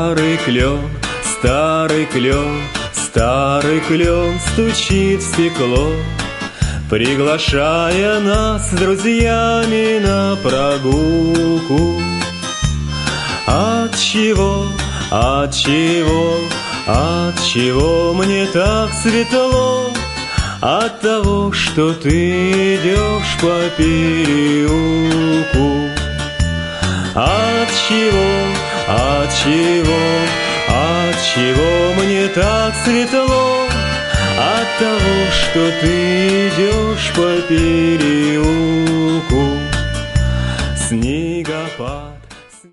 старый клен, старый клен стучит в стекло, приглашая нас с друзьями на прогулку. Отчего мне так светло? От того, что ты идешь по переулку. Отчего мне так светло? От того, что ты идешь по переулку. Снегопад